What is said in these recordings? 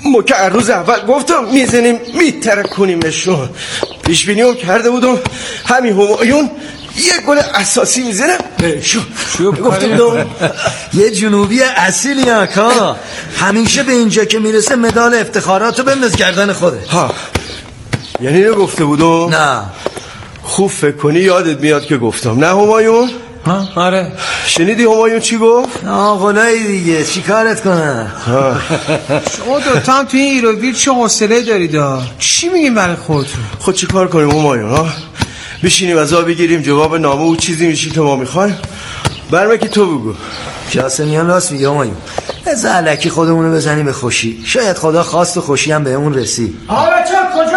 ما که روز اول گفتم میزنیم میترکونیمشون. پیش بینیام کرده بودم همین همایون یه گل اساسی میزنم بهشون. گفتم یه جنوبی اصیلی آقا، همیشه به اینجا که میرسه مدال افتخاراتو بنداز گردن خوده. ها یعنی اینو گفته بودم؟ نه خوب فکر کنی یادت میاد که گفتم. نه همایون؟ ها آره. شنیدی همایون چی گفت؟ آقلایی دیگه چی کارت کنه؟ شما دوتا هم توی این ایروویر چه حوصله دارید؟ چی میگیم برای خودتون؟ خود چی کار کنیم همایون ها؟ بشینیم از آب بگیریم جواب نامه و چیزی میشی که ما میخوایم؟ برمکی تو بگو. جاسمیان راست میگه همایون، از علکی خودمونو بزنیم به خوشی، شاید خدا خواست و خوشی هم به اون رسید. آقا بچه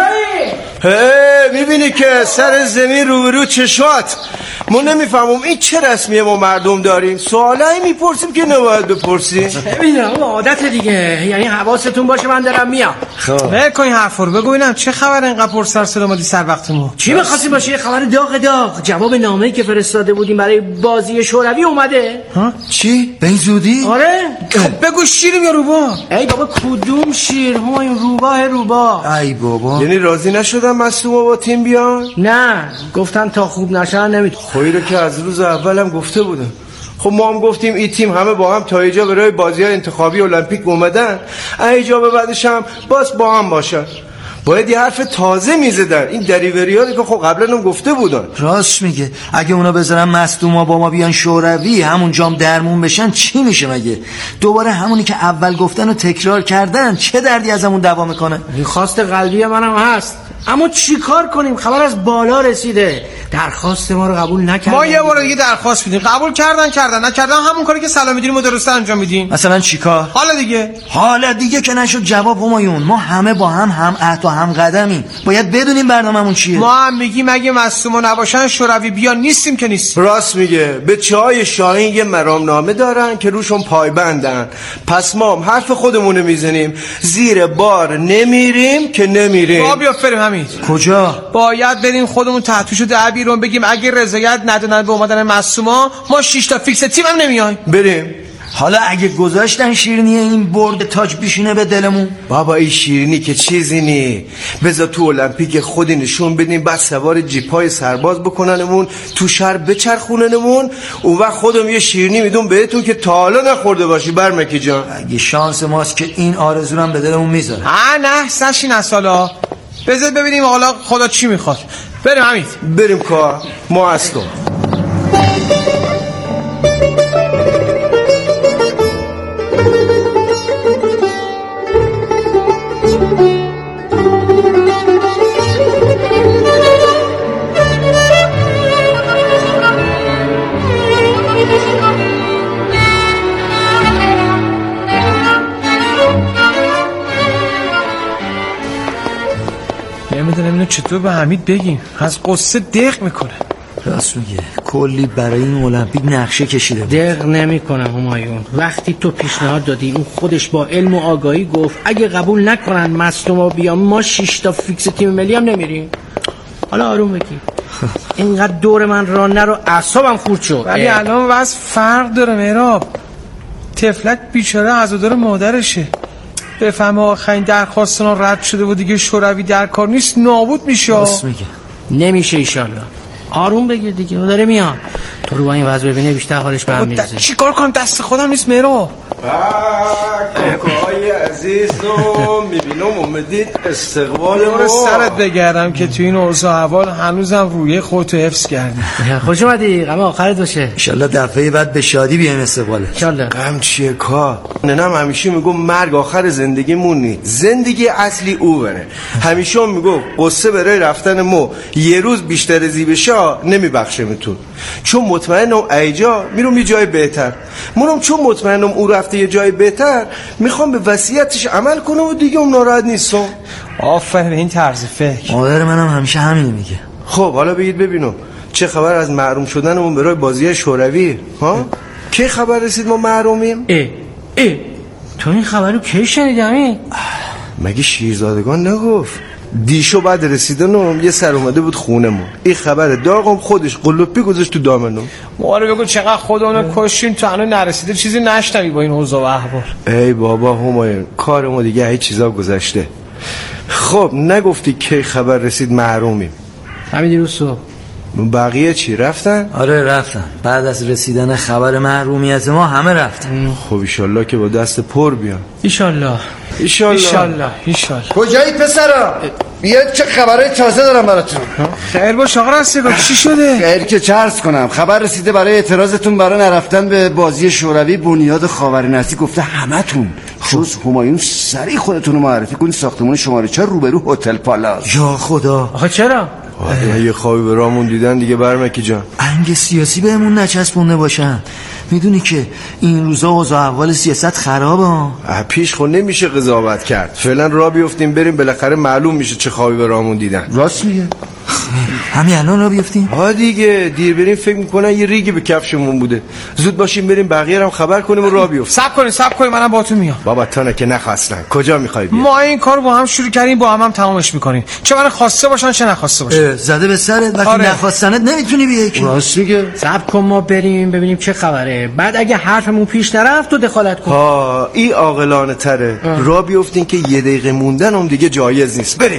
کجایی؟ میبینی که سر زمین روبرو چشات. ما نمیفهمم این چه رسمیه ما مردم داریم، سوالایی میپرسیم که نباید بپرسیم. ببینم عادت دیگه، یعنی حواستون باشه من دارم میام. ول کن این حرفا رو، بگو ببینم چه خبر اینقدر پرسر سلامتی سر وقتمون؟ چی می‌خواستی باشه؟ یه خبر داغ. جواب نامه‌ای که فرستاده بودیم برای بازی شوروی اومده. ها چی؟ به این زودی؟ آره. بگو شیریم یا روباه؟ ای بابا کدوم شیر؟ همایون روباه. ای بابا، یعنی راضی نشدن مصدوما با تیم بیان؟ نه گفتن تا خوب نشن نمیتونه. خویی رو که از روز اولم گفته بودم. خب ما هم گفتیم این تیم همه با هم تا اینجا برای بازی‌های انتخابی المپیک اومدن، اینجا به بعدش هم باز با هم باشن. باید یه حرف تازه میزدن. این دریوریایی که خب قبلا هم گفته بودن. راست میگه. اگه اونا بذارن مصدوما با ما بیان شوروی همون جام درمون بشن چی میشه مگه؟ دوباره همونی که اول گفتن و تکرار کردن چه دردی از همون دوا میکنه؟ خواست قلبی منم هست، اما چی کار کنیم؟ خبر از بالا رسیده، درخواست ما رو قبول نکردن. ما یه بار دیگه درخواست میدیم، قبول کردن نکردن همون کاری که سلام میدیم و درست انجام میدیم. مثلا چیکار؟ حالا دیگه که نشد جواب همایون. ما همه با هم عهد و هم قدمیم، باید بدونیم برنامه‌مون چیه. ما هم میگیم اگه مصدوما نباشن شوروی بیان نیستیم که نیستیم. راست میگه. به چای شاهین یه مرامنامه دارن که روشون پایبندن، پس ما هم حرف خودمون میزنیم، زیر بار نمیریم که نمیریم. ما بیافریم. کجا؟ باید بریم خودمون تحتوشو در بیرون بگیم اگه رضایت ندادن به اومدن معصوما ما 6 تا فیکس تیم هم نمیایم. بریم. حالا اگه گذاشتن شیرینی این برد تاج بیشینه به دلمون؟ بابا این شیرینی که چیزی نی، بذار تو المپیک خودی نشون بدیم، بعد سوار جیپای سرباز بکننمون تو شهر بچرخوننمون، اون وقت خودم یه شیرینی میدم بهتون که تا حالا نخورده باشی برمکی جان. اگه شانس ماست که این آرزو هم به دلمون میذاره. نه سشین اصلا بذار ببینیم حالا خدا چی میخواد. بریم حمید، بریم کار. ما هستم. نمیدونم اینو چطور به حمید بگیم، از قصه دق میکنه. راست میگه، کلی برای این المپیک نقشه کشیده. دق نمیکنه همایون. وقتی تو پیشنهاد دادی اون خودش با علم و آگاهی گفت اگه قبول نکنن مصدوما بیام ما 6 تا فیکس تیم ملی هم نمیریم. حالا آروم بگیر. اینقدر دور من راه نرو، اعصابم خورد شد. ولی الان واسه فرق داره مهراب. طفلک بیچاره عزادار مادرشه، بفهمه آخرین درخواستنا رد شده و دیگه شوروی در کار نیست نابود میشه. راست میگه. نمیشه ایشالله. آروم بگیر دیگه، داره میاد. تو رو با این وضع ببینه بیشتر حالش به هم میرسه. چی کار کنم؟ دست خودم نیست مهراب. کاکای عزیزم میبینم اومدید استقبال ما. سرت بگردم که تو این اوضاع احوال هنوزم روی خودتو حفظ کردی. خوش اومدی، غم آخرت باشه. انشالله دفعه بعد به شادی بیایم استقباله. انشالله. غم چیه کا؟ ننم همیشه میگم مرگ آخر زندگیمون نی، زندگی اصلی او بره. همیشه هم میگم قصه برای رفتن ما یه روز بیشتر زیبشه نمیبخشه میتون، چون مطمئنم ایجا میرم یه جای بهتر. منم چون مطمئنم او رفته یه جای بهتر میخوام به وصیتش عمل کنم و دیگه اون ناراحت نیستم. آفرین این طرز فکر. مادر منم همیشه همین میگه. خب حالا بگید ببینم چه خبر از محروم شدنمون برای بازی شوروی؟ ها؟ کی خبر رسید ما محرومیم؟ تو این خبرو کی شنیدی همین؟ مگه شیرزادگان نگفت؟ دیشو بعد رسیدنم یه سر اومده بود خونمون، این خبر داغم خودش قلوپی گذاشت تو دامنم. مواره بگو چقدر خودمونو کشیم تو هنو نرسیده چیزی نشنوی با این اوضاع و احوال. ای بابا همایون کار ما دیگه هیچ چیزا گذشته. خب نگفتی کی خبر رسید محرومیم؟ همین دیروز صبح. بقیه چی رفتن؟ آره رفتن، بعد از رسیدن خبر محرومیت ما همه رفتن. خب ایشالله که با دست پر بیان. ایشالله کجایی پسرا؟ بیاید چه خبرهای تازه دارم براتون. خیر باش آقا رستگار، چی شده؟ خیر که چه عرض کنم، خبر رسیده برای اعتراضتون برای نرفتن به بازی شوروی بنیاد خاورنردی. گفته همتون جز همایون سریع خودتون رو معرفی کنید ساختمان شماره 4 روبرو هتل پالاس. یا خدا. آخه چرا؟ یه خوابی به رامون دیدن دیگه برمکی جان. انگ سیاسی بهمون نچسبونده باشن. میدونی که این روزا اوضاع احوال سیاست خرابه. پیش خود نمیشه قضاوت کرد. فعلا راه بیفتیم بریم، بالاخره معلوم میشه چه خوابی به رامون دیدن. راست میگه. همین الان راه بیفتیم؟ ها دیگه دیر بریم فکر میکنن یه ریگی به کفشمون بوده. زود باشیم بریم بقیه هم خبر کنیم و راه بیفتیم. صبر کنیم منم باهاتون میام. بابا تانه که نخواستن. کجا میخوای بیای؟ ما این کارو با هم شروع کردیم، با هم تمامش میکنیم. چه من خواسته باشن چه نخواسته باشن. زده به سرت وقتی نخواستنت نمیتونی بیای که. راست میگه. صبر کن ما بریم ببینیم چه خبره، بعد اگه حرفمون پیش نرفت تو دخالت کن. ها این عاقلانه تره. راه بیفتین که یه دقیقه موندن هم دیگه جایز نیست. بریم.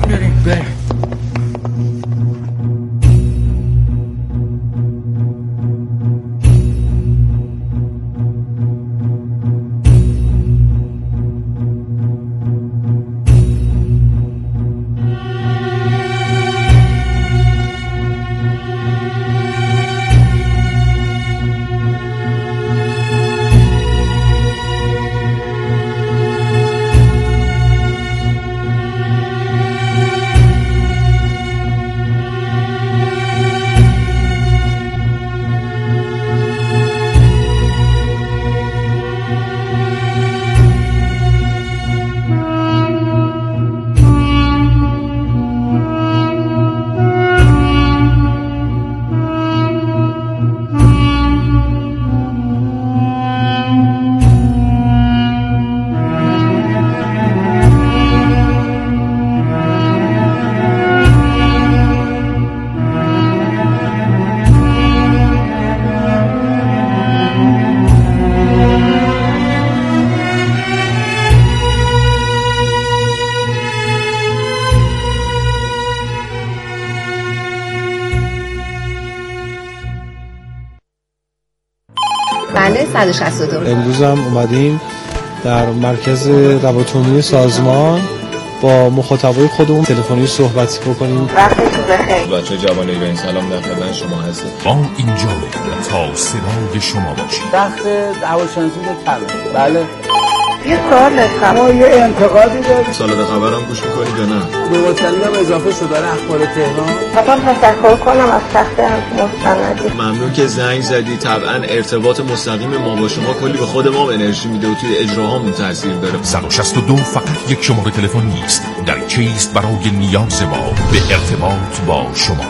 بله 162. امروز هم اومدیم در مرکز روابط سازمان با مخاطبای خودمون تلفنی صحبت بکنیم. وقتتون بخیر. بچه جوان ایران سلام، در خدمت شما هستم. با اینجا تا صدای شما باشید. تخت هواشناسی طلا. بله. یه سوال داشتم. ما یه انتقادی داریم. سالاد خبرم گوش می‌کنید یا نه؟ به وطنی هم اضافه شده در اخبار تهران. می‌خوام تشکر کنم از تخت مستندی. ممنون که زنگ زدی. طبعا ارتباط مستقیم ما با شما کلی به خود ما انرژی میده و توی اجراهامون تاثیر داره. 162 فقط یک شماره تلفن نیست، در کیست برای نیاز ما به ارتباط با شما.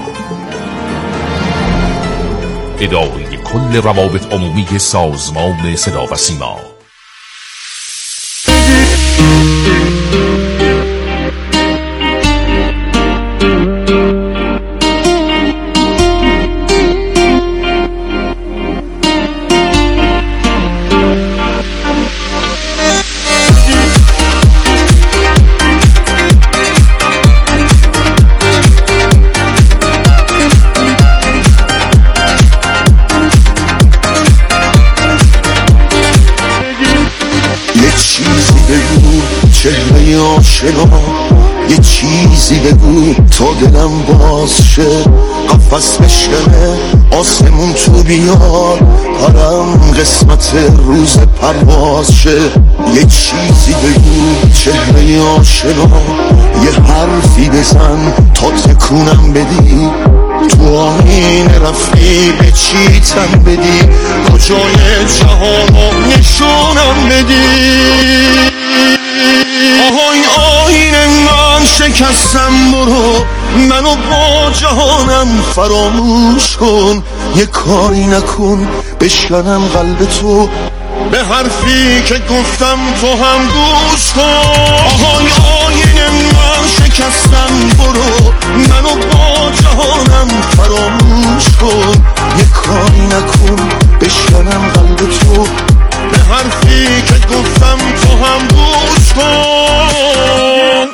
اداره کل روابط عمومی سازمان صدا و سیما. چهره آشنا یه چیزی بگو تا دلم باز شه، قفص بشکنه آسمون تو بیار پرم قسمت روز پرواز شه. یه چیزی بگو چهره آشنا، یه حرفی بزن تا تکونم بدی، تو آینه رفتی به چی تن بدی، کجای جهانو نشونم بدی. آهای آینه من شکستم، برو منو با جهانم فراموش کن، یه کاری نکن بشکنم قلب تو، به حرفی که گفتم تو هم گوش کن. آهای آینه من شکستم برو منو با جهانم فراموش کن یه کاری نکن بشکنم قلب تو به حرفی که گفتم تو هم گوش کن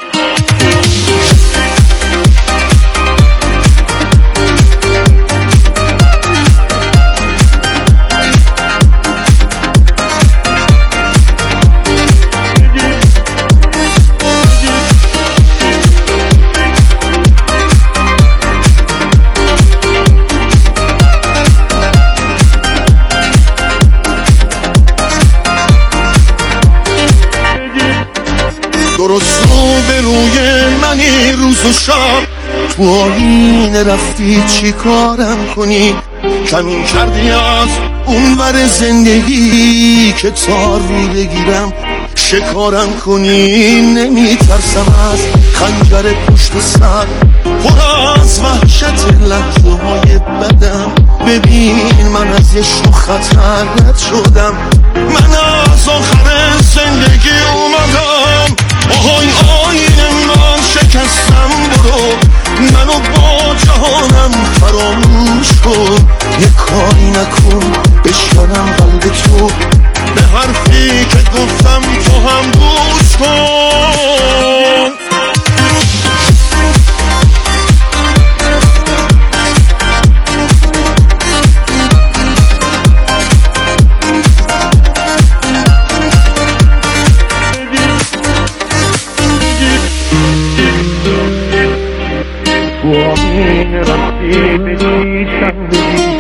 درست رو به روی منی روز و شب تو آینه رفتی چی کارم کنی کمین کردی از اونور زندگی که تار رو بگیرم شکارم کنی نمیترسم از خنجر پشت سر پر از وحشت لحظه های بدم ببین من از یه شو خطر رد شدم من از آخر زندگی اومدم آهای آینه من شکستم برو منو با جهانم فراموش کن یه کاری نکن بشکنم قلب تو به حرفی که گفتم تو هم گوش کن رفتی به چیشم بگی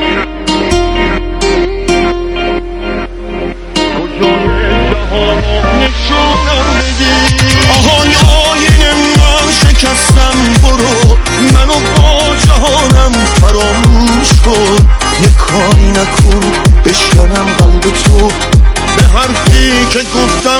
کجای جهان نشونم بگی آهای آینه من شکستم برو منو با جهانم فراموش کن یه کاری نکن بشکنم قلب تو به حرفی که گفتم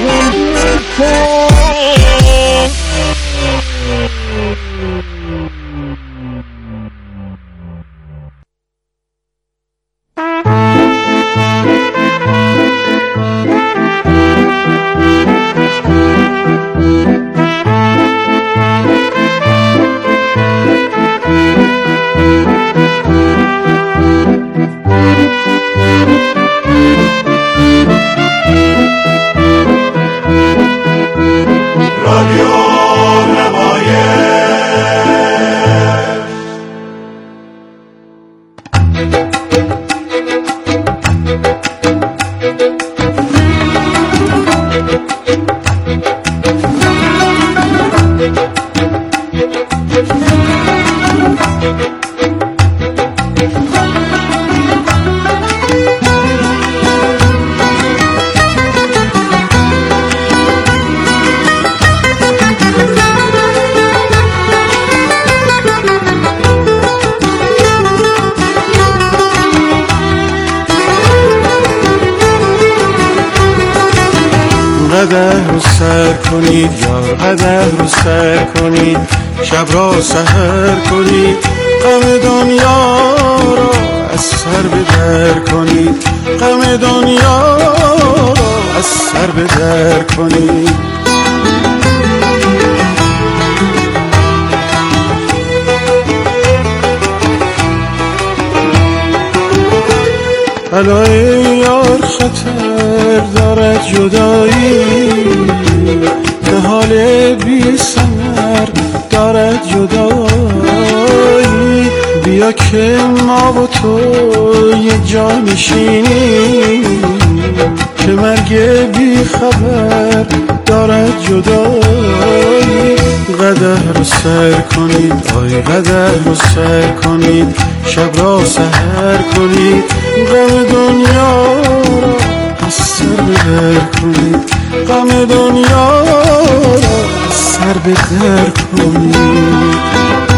قدر رو سر کنید یار قدر رو سر کنید شب را سحر کنید غم دنیا را از سر بدر کنید غم دنیا را از سر بدر کنید بلای یار خطر دارد جدایی که حال بی ثمر دارد جدایی بیا که ما و تو یه جا نشینیم که مرگ بی خبر دارد جدایی قدر رو سر کنید آی قدر رو سر کنید شب را سحر کنید غم دنیا را از سر بدر کنید غم دنیا را از سر بدر کنید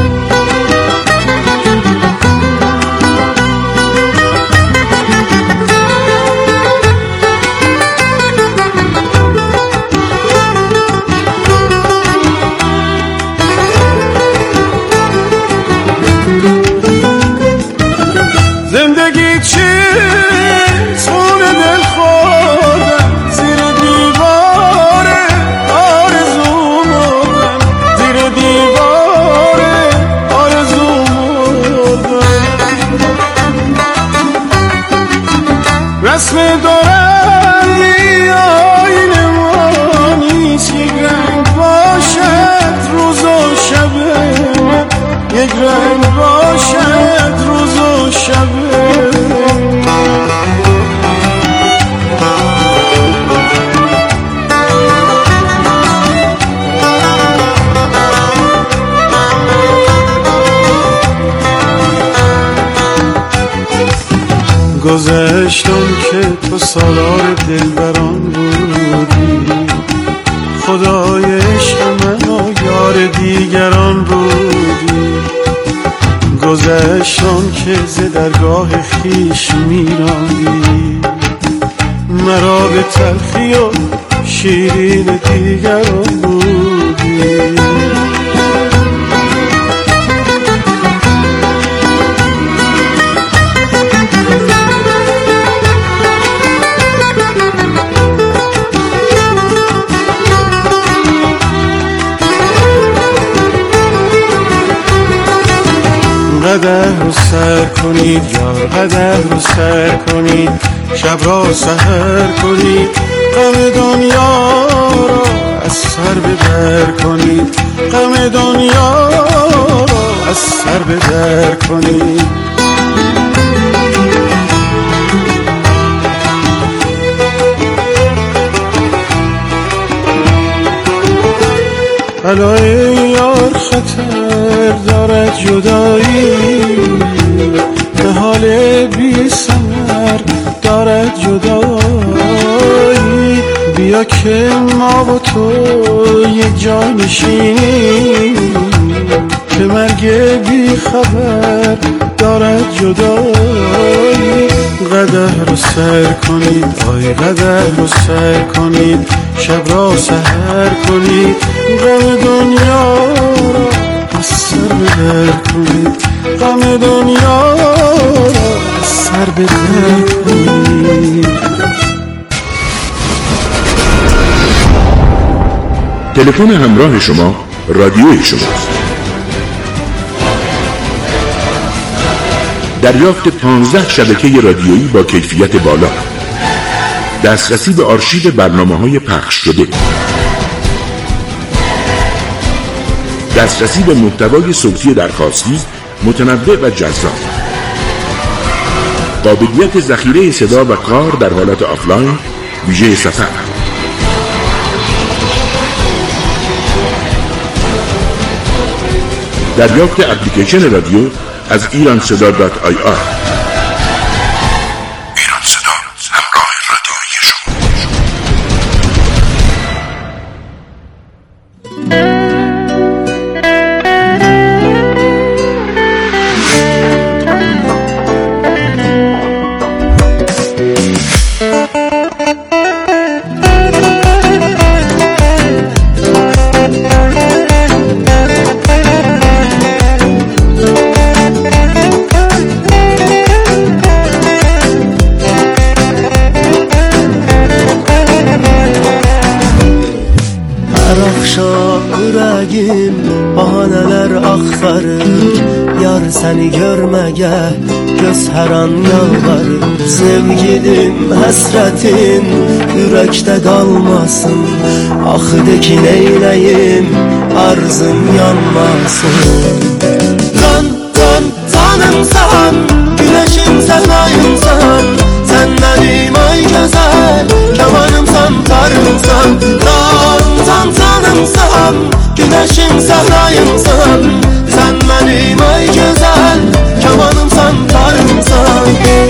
زندگی چیست خون دل خوردم زیر دیوار آرزو مردم زیر گذشتم که تو سالار دلبران بودی، خدای عشق من یار دیگران بودی. گذشتم که ز درگاه خیش میراندی، مرا به تلخی و شیرین دیگران بودی. قدر رو سر کنید یار، قدر رو سر کنید، شب را سحر کنید، غم دنیا را از سر بدر کنید، غم دنیا را از سر بدر کنید. بلای یار خطر دارد جدایی، نهال بی ثمر دارد جدایی. بیا که ما با تو یک جا نشینیم، که مرگ بی خبر دارد جدایی. قدر رو سر کنید آی قدر رو سر کنید، شب را سحر کنید، غم دنیا را از سر بدر کنید، غم دنیا را از سر بدر کنید. تلفن همراه شما رادیوی شماست. دریافت 15 شبکه رادیویی با کیفیت بالا، دسترسی به آرشیو برنامه‌های پخش شده، دسترسی به محتوای صوتی درخواستی متنوع و جذاب، قابلیت ذخیره صدا و کار در حالت آفلاین ویژه سفر، دریافت اپلیکیشن رادیو از ایرانصدا.ir. Seni görmeye göz her an yalvarır. Sevgilim hasretin yürekte kalmasın. Ah de ki neyleyim arzım yanmasın. Can can canımsan, güneşim sen ayımsan, sen benim ay güzel kemanımsan tarımsan. Can can canımsan, güneşim sen ayımsan, sen benim ay güzel kemanımsan tarımsan.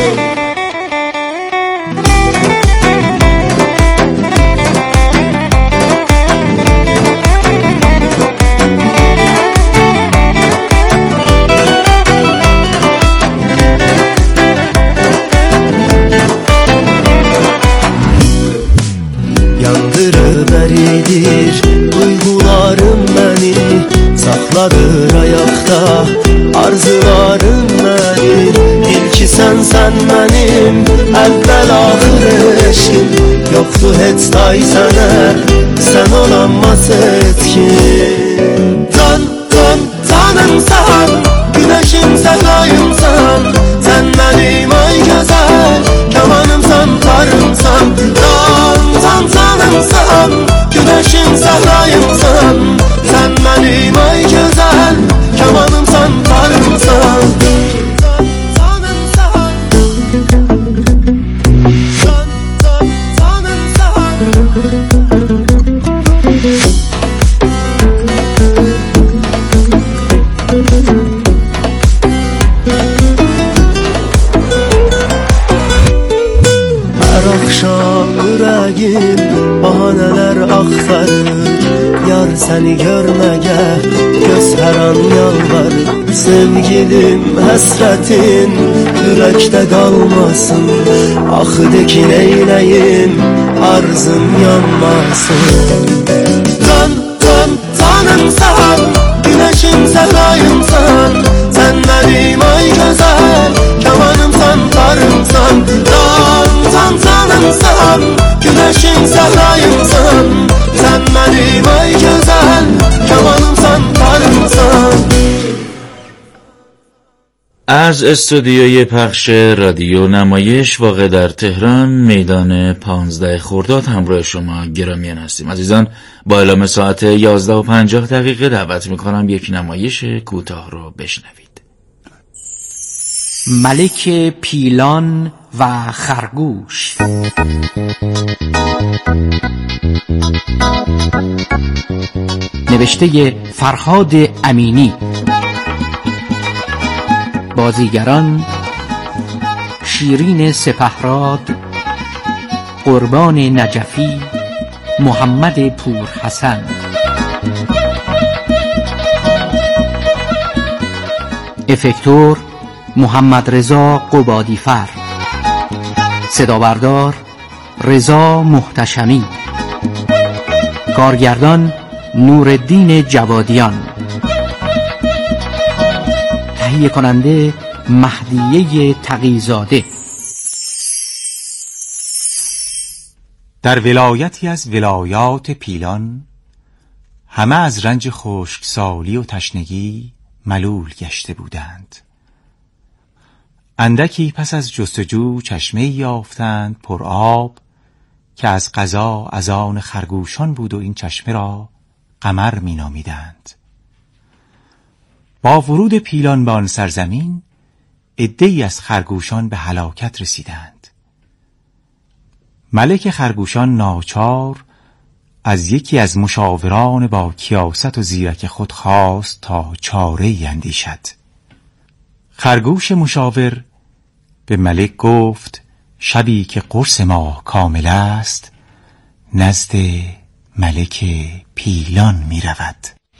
Yandırıp eridir duygularım beni, sakladır ayakta arzularım beni. İlki sen benim evvel ahir eşkim, yoktu hiç tay sene sen olamaz etkin. Can can canımsan, güneşim sen ayımsan, sen benim ay güzel kemanımsan tarımsan. Can can canımsan, güneşim sen ayımsan, sen benim ay güzel kemanımsan tarımsan. bahaneler aktarır. Yar seni görmeye göz her an yalvarır. Sevgilim hasretin yürekte kalmasın. Ah de ki neyleyim arzım yanmasın. Dön dön tanımsan, güneşim sedayımsan, sen benim ay güzel kemanımsan tarımsan. Dön dön tanımsan, güneşim sedayımsan, sen benim ay güzel kemanımsan tarımsan. از استودیوی پخش رادیو نمایش واقع در تهران میدان 15 خرداد همراه شما گرامیان هستیم. عزیزان با اعلام ساعت 11:50 دعوت میکنم یک نمایش کوتاه رو بشنوید. ملک پیلان و خرگوش. نوشته فرهاد امینی. بازیگران شیرین سپهراد، قربان نجفی، محمد پورحسن. افکتور محمد رضا قبادیفر. صدابردار رضا محتشمی. کارگردان نورالدین جوادیان. تهیه کننده مهدیه تقی‌زاده. در ولایتی از ولایات پیلان همه از رنج خشکسالی و تشنگی ملول گشته بودند. اندکی پس از جستجو چشمه‌ای یافتند پر آب که از قضا از آن خرگوشان بود و این چشمه را قمر می نامیدند. با ورود پیلان به آن سرزمین عده‌ای از خرگوشان به هلاکت رسیدند. ملک خرگوشان ناچار از یکی از مشاوران با کیاست و زیرک خود خواست تا چاره‌ای اندیشد. خرگوش مشاور به ملک گفت شبی که قرص ما کامل است نزد ملک پیلان می رود.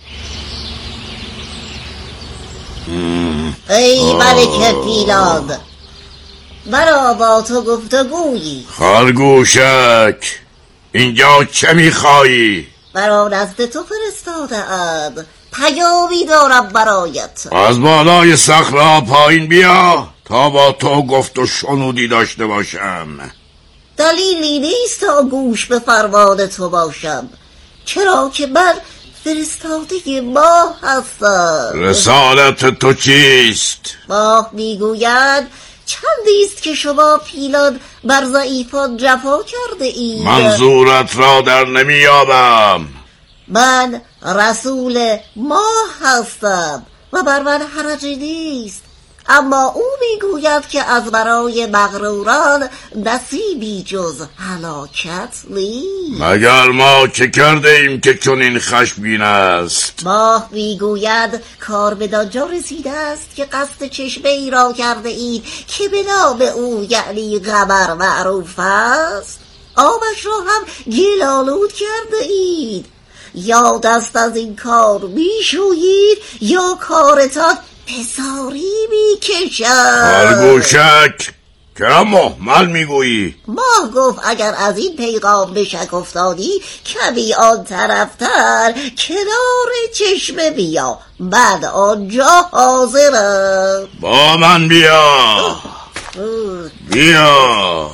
ای ملک پیلان، مرا با تو گفتگویی. خرگوشک، اینجا چه میخوایی؟ مرا نزد تو فرستاده اند، پیامی دارم برایت. از بالای صخره پایین بیا تا با تو گفت و شنودی داشته باشم. دلیلی نیست تا گوش به فرمان تو باشم، چرا که من فرستاده ماه هستم. رسالت تو چیست؟ ماه میگوید چندیست که شما پیلان بر ضعیفان جفا کرده اید. منظورت را در نمیابم. من رسول ماه هستم و بر من حرجی نیست، اما او میگوید که از برای مغروران نصیبی جز هلاکت نیست. مگر ما چه کرده ایم که چنین خشمگین است؟ ماه میگوید کار به دانجا رسیده است که قصد چشمه ای را کرده اید که به نام او یعنی قمر معروف است. آبش را هم گل‌آلود کرده اید. یا دست از این کار میشویید یا کارتان پساری میکشد. خرگوشک، چرا محمل میگویی؟ ماه گفت اگر از این پیغام به شک افتادی کمی آن طرفتر کنار چشمه بیا، من آنجا حاضرم. با من بیا. بیا.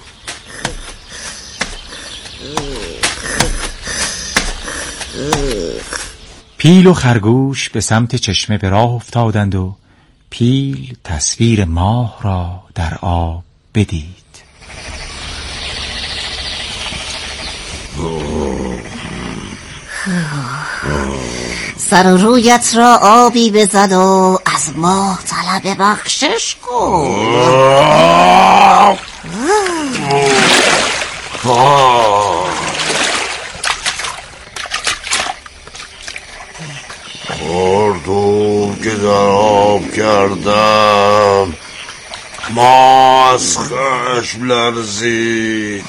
پیل و خرگوش به سمت چشمه به راه افتادند و پیل تصویر ماه را در آب بدید. سر و رویت را آبی بزد و از ماه طلب بخشش کن. خردو که در آب کردم، ما از خشم لرزید.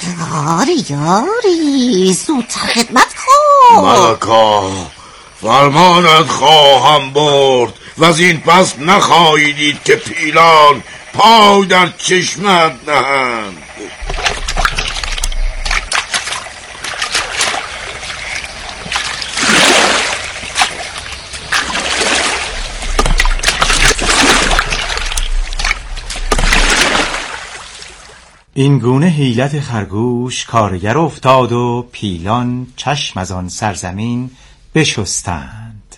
یاری زودتر خدمت کن. ملکا فرمانت خواهم برد و از این پس نخواهی دید که پیلان پای در چشمت نهند. این گونه حیلت خرگوش کارگر افتاد و پیلان چشم از آن سرزمین بشستند.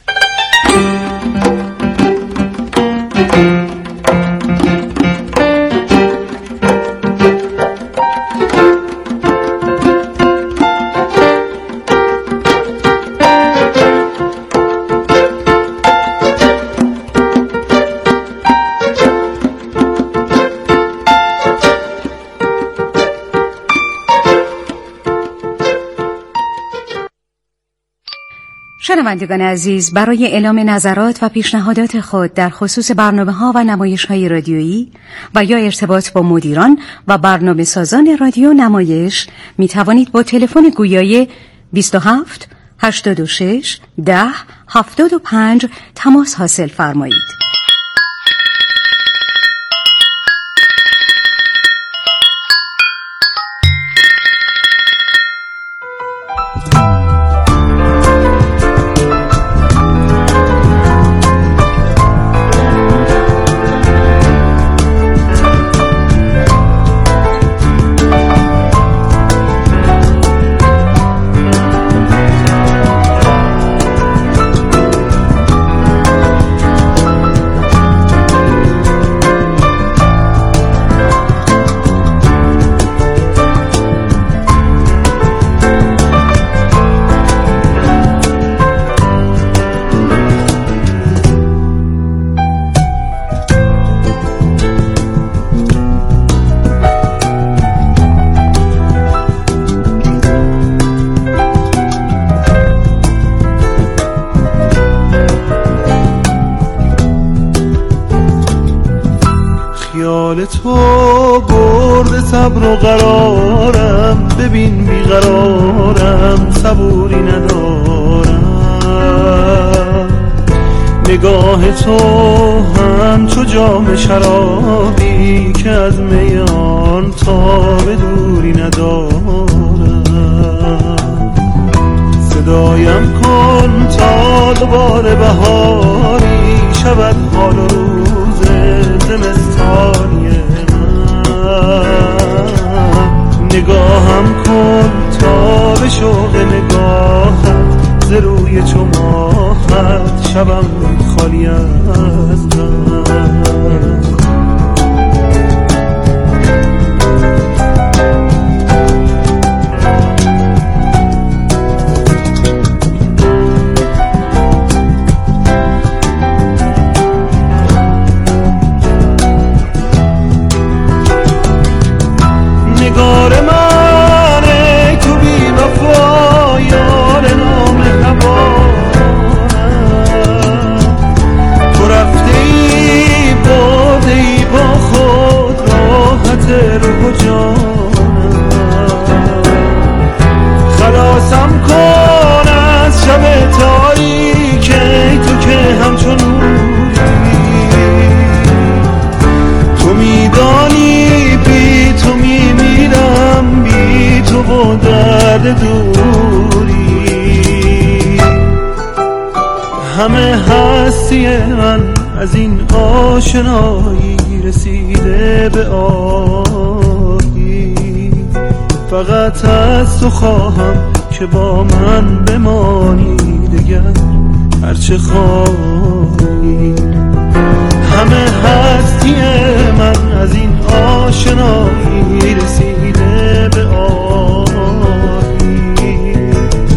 شنوندگان عزیز، برای اعلام نظرات و پیشنهادات خود در خصوص برنامه‌ها و نمایش‌های رادیویی و یا ارتباط با مدیران و برنامه‌سازان رادیو نمایش می توانید با تلفن گویای 27 86 10 75 تماس حاصل فرمایید. خیال تو برد صبر و قرارم، ببین بیقرارم صبوری ندارم. نگاه تو همچو جام شرابی که از میان تا به دوری ندارم. صدایم کن تا دوباره بهاری شود حال و روز زمستانی من. نگاهم کن تا به شوق نگاهت ز روی چو ماهت شبم خالی از غم. نگار من ای تو بی وفا یار نامهربانم، تو رفته ای برده ای با خود راحت روح و جانم. خلاصم کن از شب تاریک تو که همچون نوری، تو میدانی بی تو میمیرم، بی تو با درد دوری. همه هستی من از این آشنایی رسیده به آهی. فقط از تو خواهم که با من بمانی دگر هرچه خواهی. همه هستی من از این آشنایی